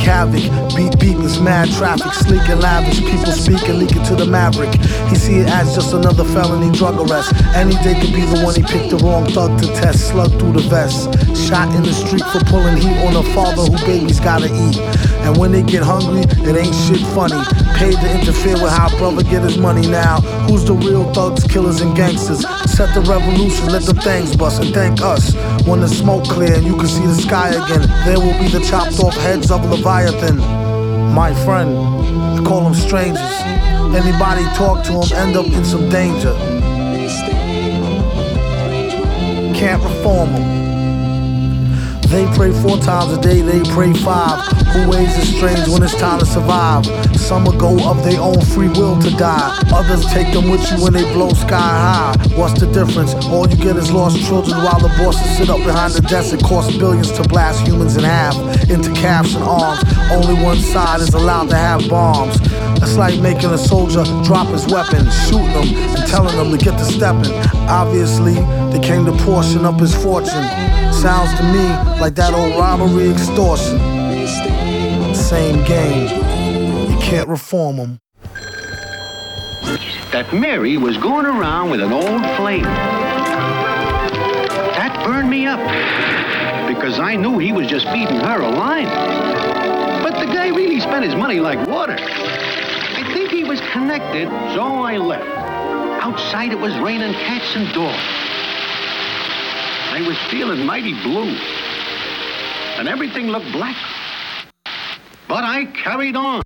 havoc. Beat is mad traffic, sleek and lavish. People speaking, leaking to the maverick. He see it as just another felony drug arrest. Any day could be the one he picked the wrong thug to test. Slug through the vest, shot in the street for pulling heat on a father who babies gotta eat. And when they get hungry, it ain't shit funny. Paid to interfere with how brother get his money now. Who's the real thugs, killers, and gangsters? Set the revolution, let them things bust, and thank us. When the smoke clear and you can see the sky again, there will be the chopped off heads of Leviathan. My friend, I call them strangers. Anybody talk to them end up in some danger. Can't reform them. They pray 4 times a day, they pray 5. Who ways is strange when it's time to survive? Some will go of their own free will to die. Others take them with you when they blow sky high. What's the difference? All you get is lost children while the bosses sit up behind the desk. It costs billions to blast humans in half into calves and arms. Only one side is allowed to have bombs. That's like making a soldier drop his weapon, shooting them and telling them to get to stepping. Obviously, they came to portion up his fortune. Sounds to me like that old robbery extortion. Same game. You can't reform them. That Mary was going around with an old flame. That burned me up because I knew he was just feeding her a line. But the guy really spent his money like water. I think he was connected, so I left. Outside it was raining cats and dogs. I was feeling mighty blue, and everything looked black. But I carried on.